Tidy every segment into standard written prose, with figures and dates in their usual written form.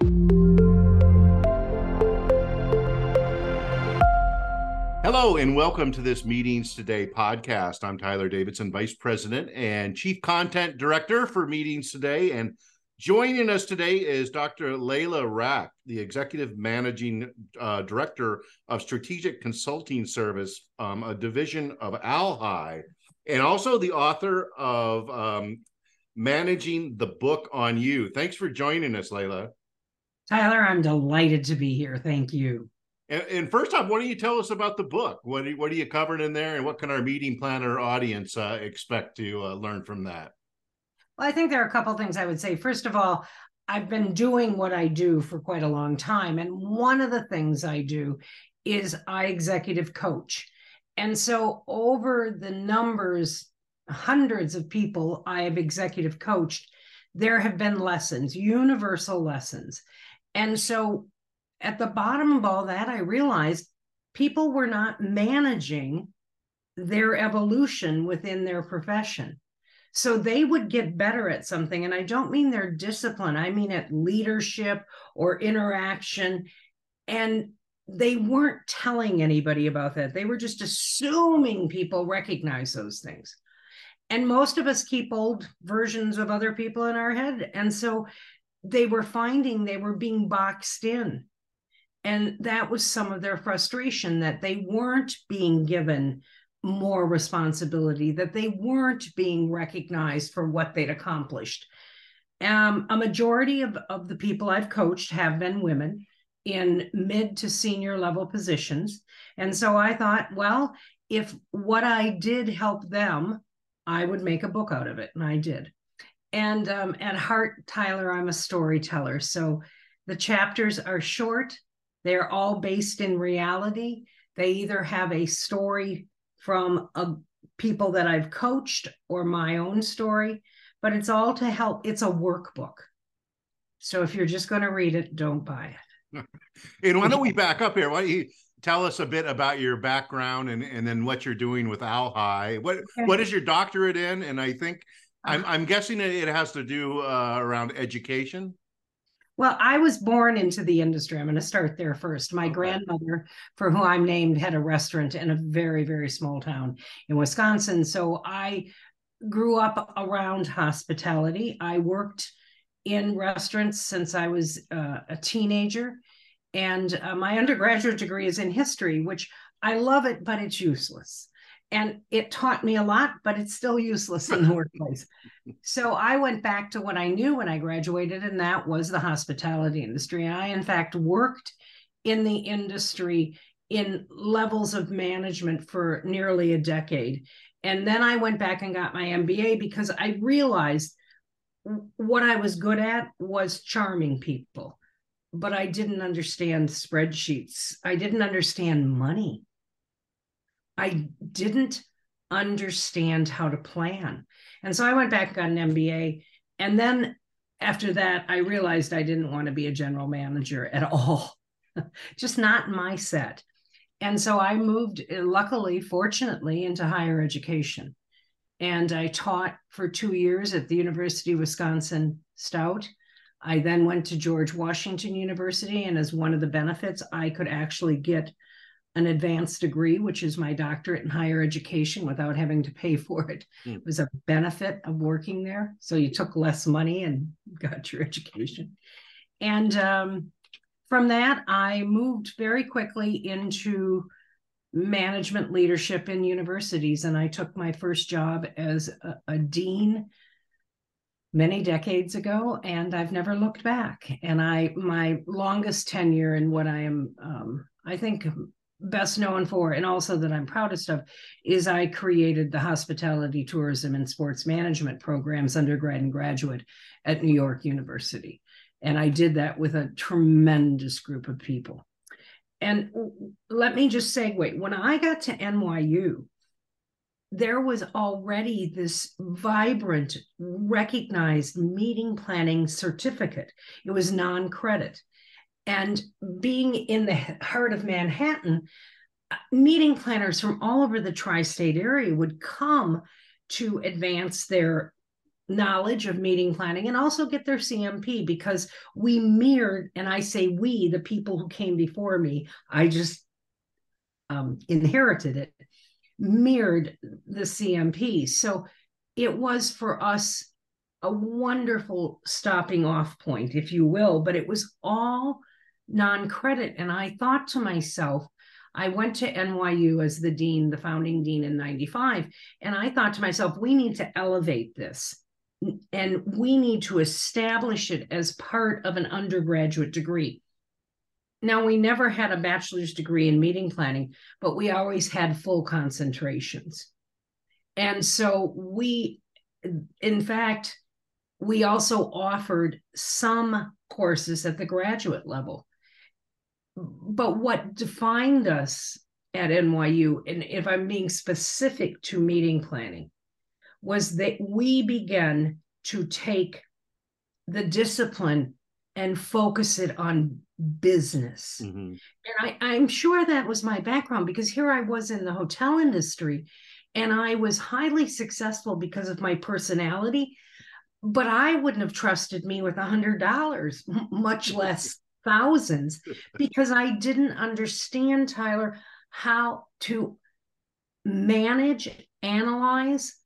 Hello and welcome to this Meetings Today podcast. I'm Tyler Davidson, Vice President and Chief Content Director for Meetings Today. And joining us today is Dr. Layla Rack, the Executive Managing Director of Strategic Consulting Service, a division of ALHI, and also the author of Managing the Book on You. Thanks for joining us, Layla. Tyler, I'm delighted to be here. Thank you. And first off, why don't you tell us about the book? What are you covering in there, and what can our meeting planner audience expect to learn from that? Well, I think there are a couple of things I would say. First of all, I've been doing what I do for quite a long time. And one of the things I do is I executive coach. And so over the numbers, hundreds of people I have executive coached, there have been lessons, universal lessons. And so at the bottom of all that, I realized people were not managing their evolution within their profession. So they would get better at something. And I don't mean their discipline, I mean at leadership or interaction. And they weren't telling anybody about that. They were just assuming people recognize those things. And most of us keep old versions of other people in our head. And so they were finding they were being boxed in. And that was some of their frustration, that they weren't being given more responsibility, that they weren't being recognized for what they'd accomplished. A majority of the people I've coached have been women in mid to senior level positions. And so I thought, well, if what I did help them, I would make a book out of it. And I did. And at heart, Tyler, I'm a storyteller. So the chapters are short. They're all based in reality. They either have a story from people that I've coached or my own story, but it's all to help. It's a workbook. So if you're just going to read it, don't buy it. And why don't we back up here? Why don't you tell us a bit about your background and then what you're doing with ALHI? What is your doctorate in? And I think I'm guessing it has to do around education. Well, I was born into the industry. I'm going to start there first. My grandmother, for who I'm named, had a restaurant in a very, very small town in Wisconsin. So I grew up around hospitality. I worked in restaurants since I was a teenager. And my undergraduate degree is in history, which I love it, but it's useless. And it taught me a lot, but it's still useless in the workplace. So I went back to what I knew when I graduated, and that was the hospitality industry. I, in fact, worked in the industry in levels of management for nearly a decade. And then I went back and got my MBA because I realized what I was good at was charming people, but I didn't understand spreadsheets. I didn't understand money. I didn't understand how to plan. And so I went back and got an MBA. And then after that, I realized I didn't want to be a general manager at all, just not my set. And so I moved, luckily, fortunately, into higher education. And I taught for 2 years at the University of Wisconsin-Stout. I then went to George Washington University. And as one of the benefits, I could actually get an advanced degree, which is my doctorate in higher education, without having to pay for it. It was a benefit of working there. So you took less money and got your education. And from that, I moved very quickly into management leadership in universities. And I took my first job as a dean many decades ago, and I've never looked back. And my longest tenure in what I am, I think, best known for, and also that I'm proudest of, is I created the hospitality, tourism, and sports management programs, undergrad and graduate, at New York University. And I did that with a tremendous group of people. And let me just segue. When I got to NYU, there was already this vibrant, recognized meeting planning certificate. It was non-credit. And being in the heart of Manhattan, meeting planners from all over the tri-state area would come to advance their knowledge of meeting planning and also get their CMP, because we mirrored, and I say we, the people who came before me, I just inherited it, mirrored the CMP. So it was for us a wonderful stopping off point, if you will, but it was all non-credit. And I thought to myself, I went to NYU as the dean, the founding dean in 95. And I thought to myself, we need to elevate this and we need to establish it as part of an undergraduate degree. Now, we never had a bachelor's degree in meeting planning, but we always had full concentrations. And so we, in fact, we also offered some courses at the graduate level. But what defined us at NYU, and if I'm being specific to meeting planning, was that we began to take the discipline and focus it on business. And I'm sure that was my background, because here I was in the hotel industry and I was highly successful because of my personality, but I wouldn't have trusted me with $100, much less thousands, because I didn't understand, Tyler, how to manage, analyze,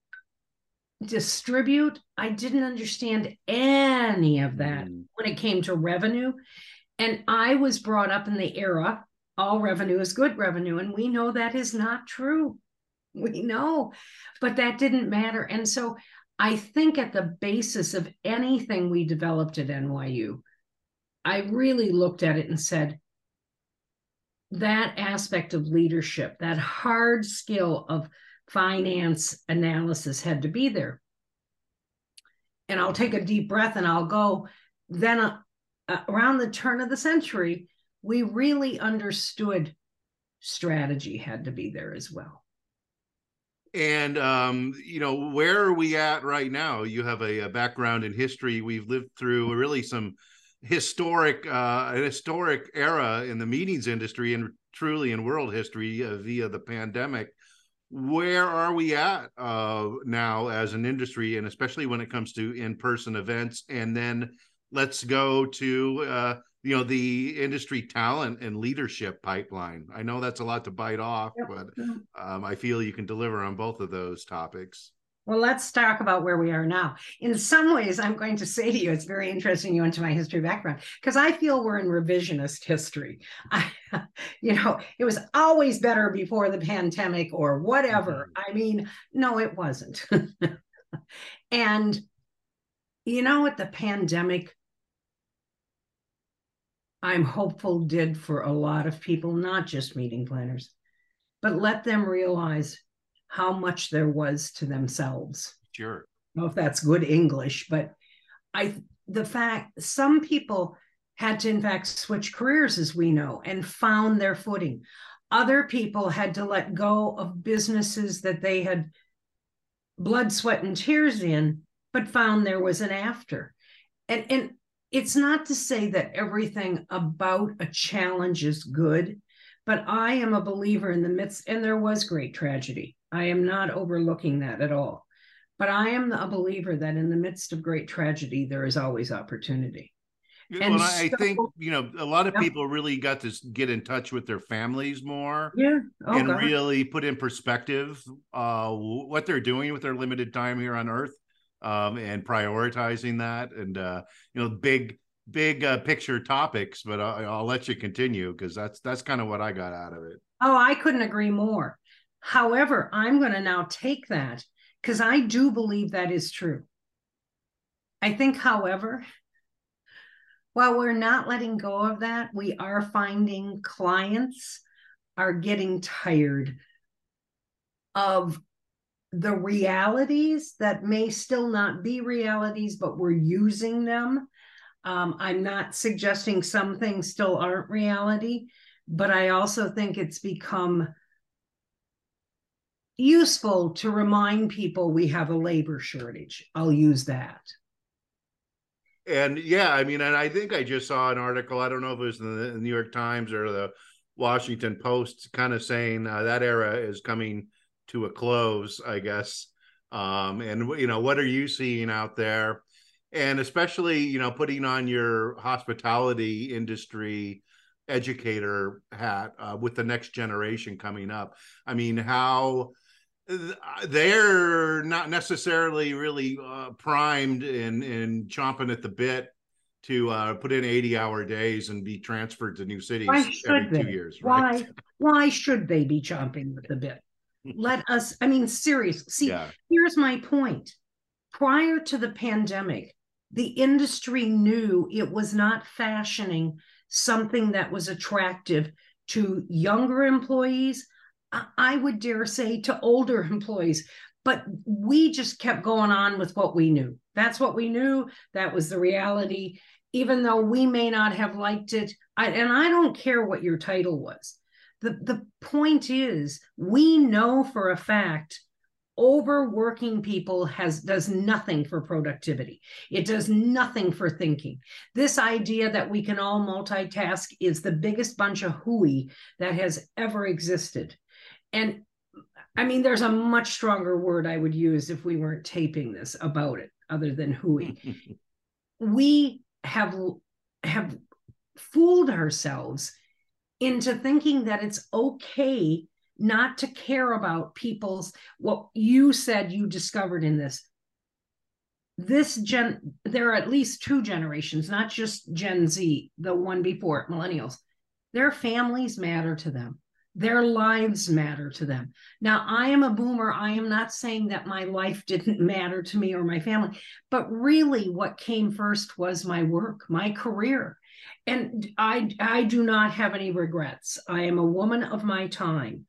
distribute. I didn't understand any of that when it came to revenue. And I was brought up in the era, all revenue is good revenue. And we know that is not true. We know, but that didn't matter. And so I think at the basis of anything we developed at NYU, I really looked at it and said, that aspect of leadership, that hard skill of finance analysis had to be there. And I'll take a deep breath and I'll go, then around the turn of the century, we really understood strategy had to be there as well. And, where are we at right now? You have a background in history. We've lived through really some an historic era in the meetings industry and truly in world history via the pandemic. Where are we at now as an industry, and especially when it comes to in-person events? And then let's go to the industry talent and leadership pipeline. I know that's a lot to bite off, but I feel you can deliver on both of those topics. Well, let's talk about where we are now. In some ways, I'm going to say to you, it's very interesting you went to my history background, because I feel we're in revisionist history. It was always better before the pandemic or whatever. I mean, no, it wasn't. And you know what the pandemic, I'm hopeful, did for a lot of people, not just meeting planners, but let them realize how much there was to themselves. Sure. I don't know if that's good English, but the fact some people had to, in fact, switch careers, as we know, and found their footing. Other people had to let go of businesses that they had blood, sweat, and tears in, but found there was an after. And it's not to say that everything about a challenge is good, but I am a believer in the midst, and there was great tragedy. I am not overlooking that at all. But I am a believer that in the midst of great tragedy, there is always opportunity. And I think, a lot of people really got to get in touch with their families more. Yeah. And really put in perspective what they're doing with their limited time here on Earth, and prioritizing that, and, big picture topics, but I'll let you continue, because that's kind of what I got out of it. Oh, I couldn't agree more. However, I'm going to now take that, because I do believe that is true. I think, however, while we're not letting go of that, we are finding clients are getting tired of the realities that may still not be realities, but we're using them. I'm not suggesting some things still aren't reality, but I also think it's become useful to remind people we have a labor shortage. I'll use that. And and I think I just saw an article, I don't know if it was in the New York Times or the Washington Post, kind of saying that era is coming to a close, I guess. And what are you seeing out there? And especially, putting on your hospitality industry educator hat with the next generation coming up. I mean, how they're not necessarily really primed and chomping at the bit to put in 80-hour days and be transferred to new cities every 2 years, right? Why should they be chomping at the bit? Seriously, see, yeah. Here's my point. Prior to the pandemic, the industry knew it was not fashioning something that was attractive to younger employees. I would dare say to older employees, but we just kept going on with what we knew. That's what we knew. That was the reality, even though we may not have liked it. And I don't care what your title was. The point is, we know for a fact overworking people does nothing for productivity. It does nothing for thinking. This idea that we can all multitask is the biggest bunch of hooey that has ever existed. And there's a much stronger word I would use if we weren't taping this about it, other than hooey. We have fooled ourselves into thinking that it's okay not to care about what you said you discovered in this. There are at least two generations, not just Gen Z, the one before it, millennials. Their families matter to them. Their lives matter to them. Now, I am a boomer. I am not saying that my life didn't matter to me or my family, but really what came first was my work, my career. And I do not have any regrets. I am a woman of my time.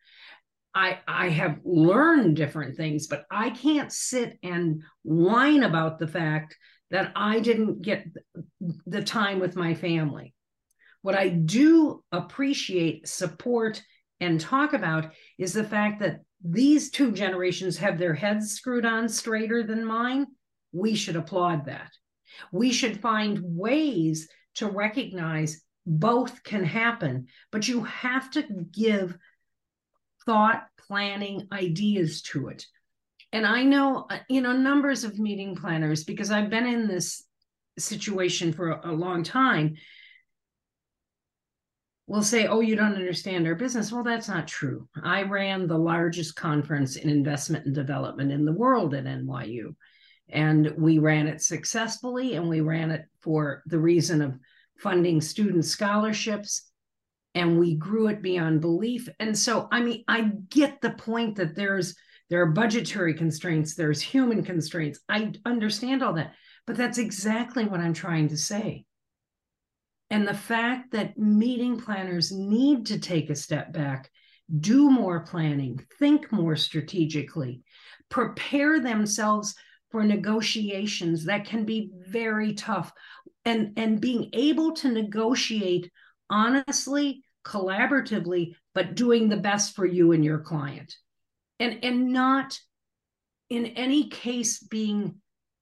I have learned different things, but I can't sit and whine about the fact that I didn't get the time with my family. What I do appreciate, support, and talk about is the fact that these two generations have their heads screwed on straighter than mine. We should applaud that. We should find ways to recognize both can happen, but you have to give thought, planning, ideas to it. And I know, numbers of meeting planners, because I've been in this situation for a long time, will say, oh, you don't understand our business. Well, that's not true. I ran the largest conference in investment and development in the world at NYU. And we ran it successfully, and we ran it for the reason of funding student scholarships. And we grew it beyond belief. And so, I get the point that there are budgetary constraints, there's human constraints. I understand all that, but that's exactly what I'm trying to say. And the fact that meeting planners need to take a step back, do more planning, think more strategically, prepare themselves for negotiations that can be very tough, and being able to negotiate honestly, collaboratively, but doing the best for you and your client, and not in any case being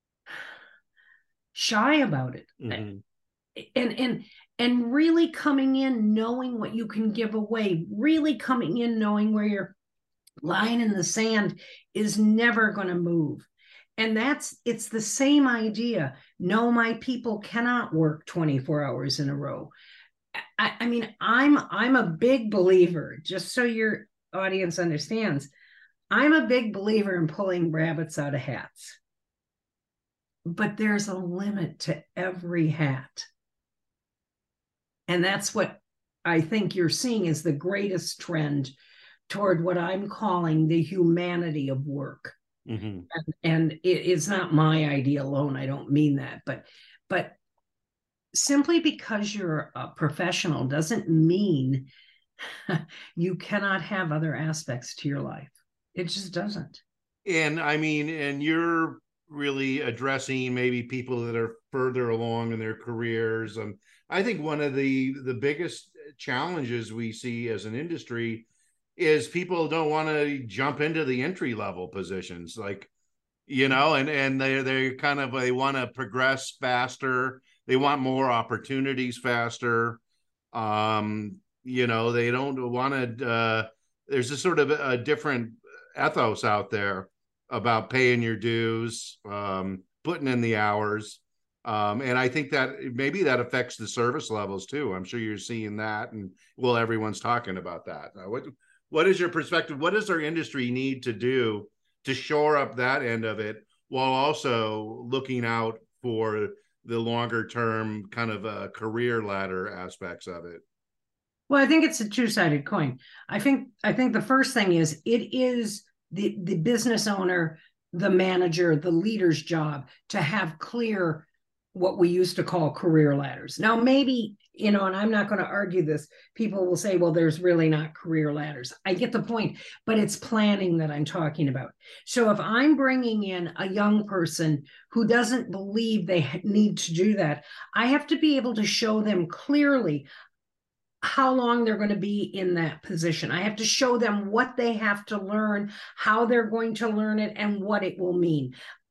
shy about it. Mm-hmm. And really coming in knowing what you can give away, really coming in knowing where your line in the sand is never going to move. And it's the same idea. No, my people cannot work 24 hours in a row. I'm a big believer, just so your audience understands, I'm a big believer in pulling rabbits out of hats. But there's a limit to every hat. And that's what I think you're seeing is the greatest trend toward what I'm calling the humanity of work. Mm-hmm. And it's not my idea alone. I don't mean that, but simply because you're a professional doesn't mean you cannot have other aspects to your life. It just doesn't. And you're really addressing maybe people that are further along in their careers. I think one of the biggest challenges we see as an industry is people don't want to jump into the entry level positions, like, and they want to progress faster. They want more opportunities faster. They don't want to, there's a sort of a different ethos out there. about paying your dues, putting in the hours. And I think that maybe that affects the service levels too. I'm sure you're seeing that, and well, everyone's talking about that. What is your perspective? What does our industry need to do to shore up that end of it, while also looking out for the longer term kind of career ladder aspects of it? Well, I think it's a two-sided coin. I think the first thing is it is the business owner, the manager, the leader's job to have clear what we used to call career ladders. Now, maybe, and I'm not going to argue this, people will say, well, there's really not career ladders. I get the point, but it's planning that I'm talking about. So if I'm bringing in a young person who doesn't believe they need to do that, I have to be able to show them clearly how long they're going to be in that position. I have to show them what they have to learn, how they're going to learn it, and what it will mean.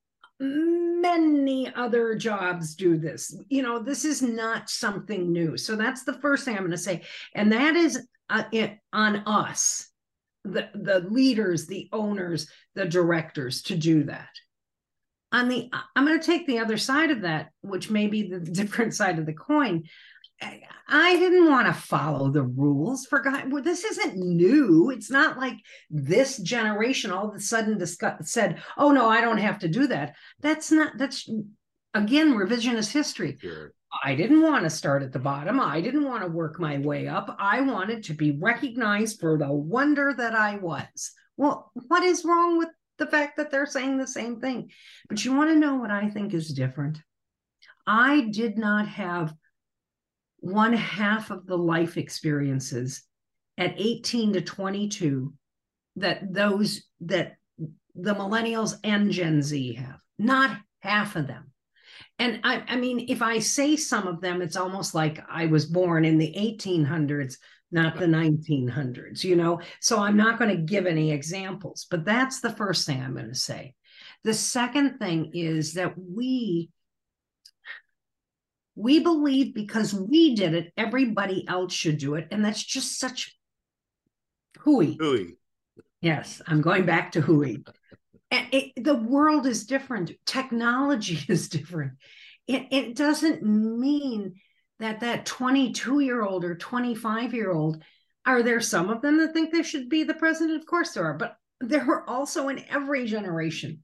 Many other jobs do this. This is not something new. So that's the first thing I'm going to say. And that is on us, the leaders, the owners, the directors, to do that. I'm going to take the other side of that, which may be the different side of the coin. I didn't want to follow the rules. For God, well, this isn't new. It's not like this generation all of a sudden said, oh, no, I don't have to do that. That's again, revisionist history. Sure. I didn't want to start at the bottom. I didn't want to work my way up. I wanted to be recognized for the wonder that I was. Well, what is wrong with the fact that they're saying the same thing? But you want to know what I think is different? I did not have one half of the life experiences at 18 to 22 that the millennials and Gen Z have. Not half of them. And I mean, if I say some of them, it's almost like I was born in the 1800s, not the 1900s, So I'm not going to give any examples, but that's the first thing I'm going to say. The second thing is that we believe because we did it, everybody else should do it. And that's just such hooey. Hooey. Yes, I'm going back to hooey. And the world is different. Technology is different. It doesn't mean that 22-year-old or 25-year-old, are there some of them that think they should be the president? Of course there are, but there are also in every generation.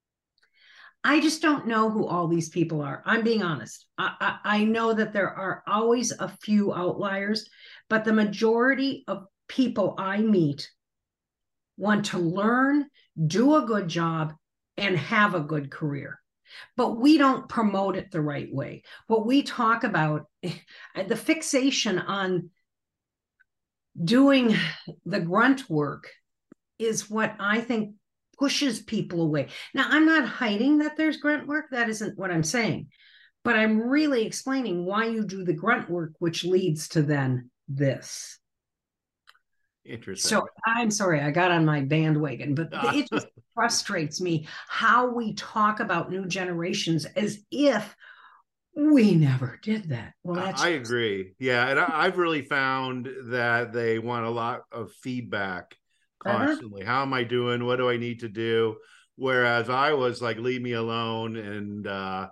I just don't know who all these people are. I'm being honest. I know that there are always a few outliers, but the majority of people I meet want to learn, do a good job, and have a good career. But we don't promote it the right way. What we talk about, the fixation on doing the grunt work, is what I think pushes people away. Now, I'm not hiding that there's grunt work. That isn't what I'm saying. But I'm really explaining why you do the grunt work, which leads to then this. Interesting. So I'm sorry, I got on my bandwagon, but it just frustrates me how we talk about new generations as if we never did that. Well, I agree. Yeah. And I've really found that they want a lot of feedback constantly. How am I doing? What do I need to do? Whereas I was like, leave me alone and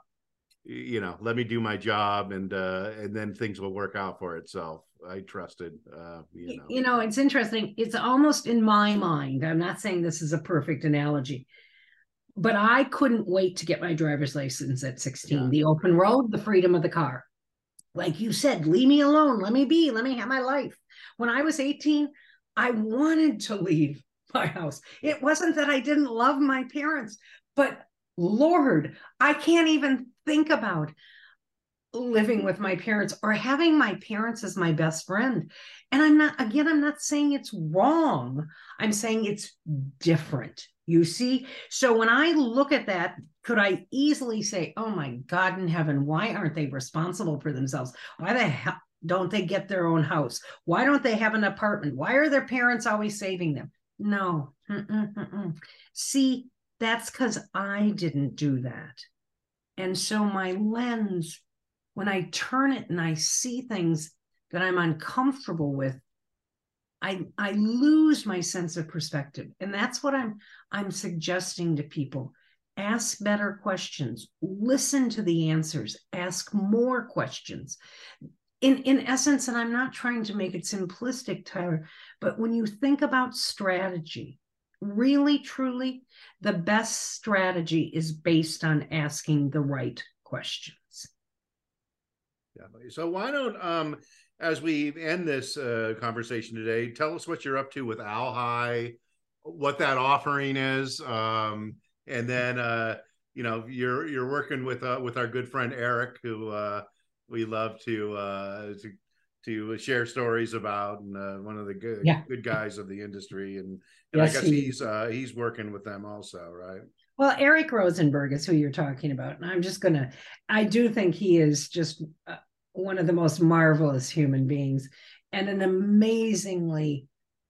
let me do my job, and then things will work out for itself. I trusted. It's interesting. It's almost in my mind. I'm not saying this is a perfect analogy, but I couldn't wait to get my driver's license at 16. Yeah. The open road, the freedom of the car. Like you said, leave me alone. Let me have my life. When I was 18, I wanted to leave my house. It wasn't that I didn't love my parents, but Lord, I can't even think about living with my parents or having my parents as my best friend. And I'm not saying it's wrong. I'm saying it's different. You see? So when I look at that, could I easily say, oh my God in heaven, why aren't they responsible for themselves? Why the hell don't they get their own house? Why don't they have an apartment? Why are their parents always saving them? No. See, that's because I didn't do that. And so my lens, when I turn it and I see things that I'm uncomfortable with, I lose my sense of perspective. And that's what I'm suggesting to people. Ask better questions, listen to the answers, ask more questions. In essence, and I'm not trying to make it simplistic, Tyler, but when you think about strategy, really, truly, the best strategy is based on asking the right questions. Definitely. So why don't, as we end this conversation today, tell us what you're up to with ALHI, what that offering is, and then you're working with our good friend Eric, who we love to share stories about, and one of the good guys of the industry, and yes, I guess he's working with them also, right? Well, Eric Rosenberg is who you're talking about, and I do think he is just one of the most marvelous human beings and an amazingly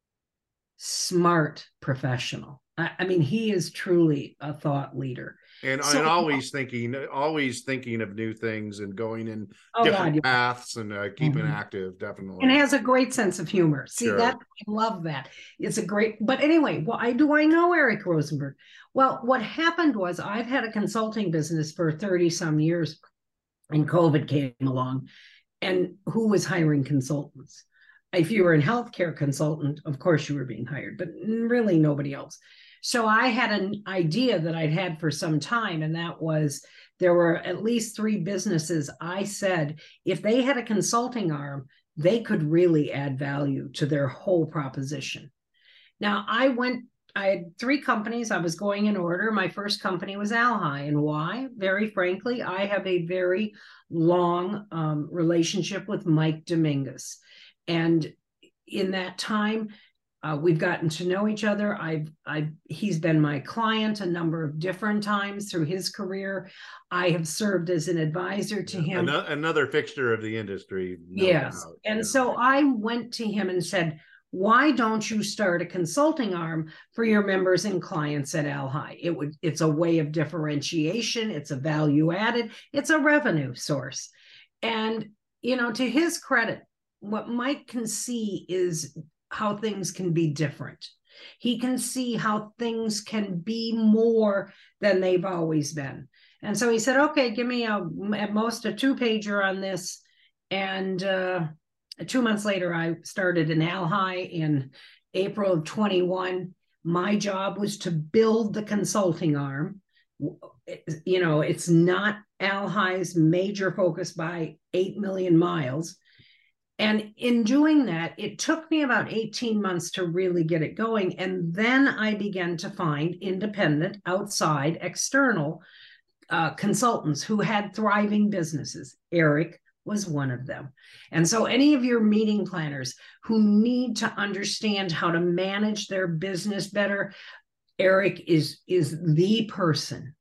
smart professional. I mean, he is truly a thought leader. And always thinking of new things and going in different paths and keeping active, definitely. And has a great sense of humor. See, sure. I love that. It's a great, but anyway, why do I know Eric Rosenberg? Well, what happened was I've had a consulting business for 30 some years, and COVID came along, and who was hiring consultants? If you were a healthcare consultant, of course you were being hired, but really nobody else. So I had an idea that I'd had for some time, and that was there were at least 3 businesses. I said, if they had a consulting arm, they could really add value to their whole proposition. Now, I had 3 companies. I was going in order. My first company was ALHI. And why? Very frankly, I have a very long relationship with Mike Dominguez. And in that time, we've gotten to know each other. He's been my client a number of different times through his career. I have served as an advisor to him. Another fixture of the industry. Yes. And so I went to him and said, why don't you start a consulting arm for your members and clients at ALHI? It's a way of differentiation. It's a value added. It's a revenue source. And, to his credit, what Mike can see is how things can be different. He can see how things can be more than they've always been. And so he said, okay, give me at most a 2-pager on this. And 2 months later, I started in ALHI in April of 21. My job was to build the consulting arm. It's not ALHI's major focus by 8 million miles. And in doing that, it took me about 18 months to really get it going. And then I began to find independent, outside, external consultants who had thriving businesses. Eric was one of them. And so any of your meeting planners who need to understand how to manage their business better, Eric is the person.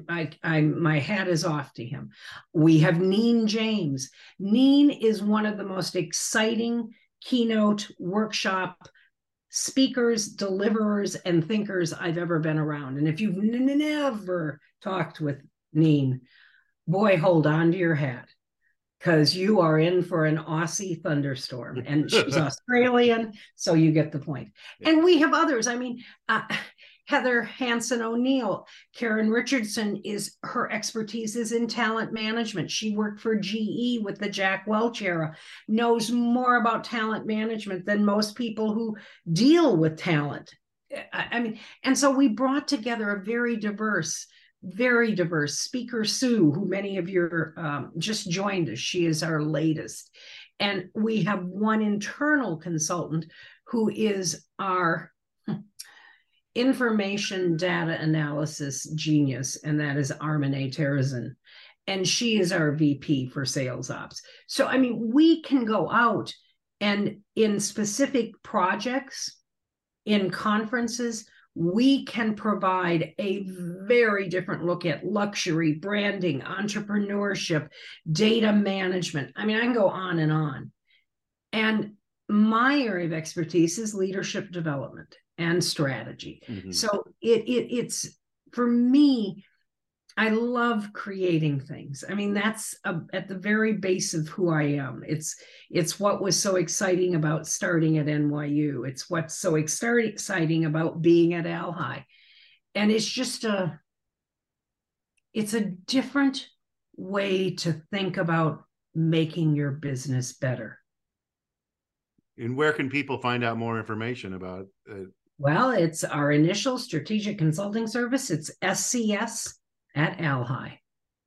My hat is off to him. We have Neen James. Neen is one of the most exciting keynote workshop speakers, deliverers, and thinkers I've ever been around. And if you've never talked with Neen, boy, hold on to your hat, because you are in for an Aussie thunderstorm. And she's Australian, so you get the point. And we have others. I mean, Heather Hansen O'Neill, Karen Richardson, her expertise is in talent management. She worked for GE with the Jack Welch era, knows more about talent management than most people who deal with talent. I mean, and so we brought together a very diverse speaker, Sue, who many of you just joined us. She is our latest. And we have one internal consultant who is our information data analysis genius, and that is Armine Terrazin. And she is our VP for sales ops. So, I mean, we can go out and in specific projects, in conferences, we can provide a very different look at luxury, branding, entrepreneurship, data management. I mean, I can go on and on. And my area of expertise is leadership development and strategy. Mm-hmm. So it's, for me, I love creating things. I mean, that's at the very base of who I am. It's what was so exciting about starting at NYU. It's what's so exciting about being at ALHI. And it's a different way to think about making your business better. And where can people find out more information about it? Well, it's our initial strategic consulting service. It's SCS at ALHI,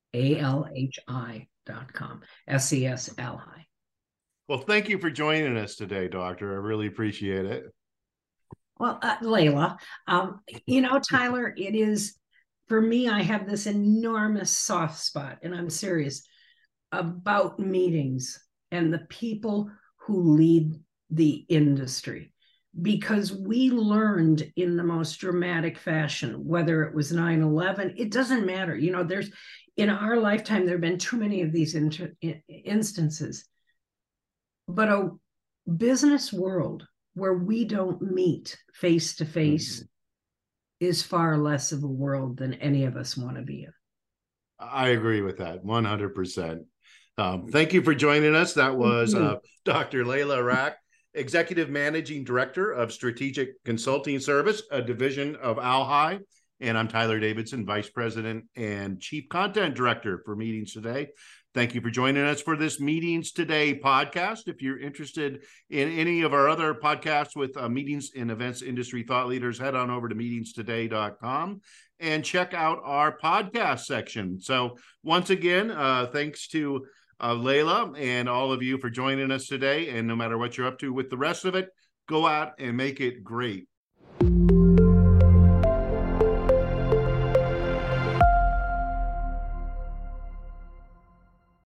ALHI.com, SCS ALHI. Well, thank you for joining us today, Doctor. I really appreciate it. Well, Layla, Tyler, it is, for me, I have this enormous soft spot, and I'm serious, about meetings and the people who lead the industry. Because we learned in the most dramatic fashion, whether it was 9/11, it doesn't matter. There's, in our lifetime, there have been too many of these instances. But a business world where we don't meet face to face is far less of a world than any of us want to be in. I agree with that 100%. Thank you for joining us. That was Dr. Layla Rack, Executive Managing Director of Strategic Consulting Service, a division of ALHI. And I'm Tyler Davidson, Vice President and Chief Content Director for Meetings Today. Thank you for joining us for this Meetings Today podcast. If you're interested in any of our other podcasts with meetings and events industry thought leaders, head on over to meetingstoday.com and check out our podcast section. So once again, thanks to Layla and all of you for joining us today. And no matter what you're up to with the rest of it, go out and make it great.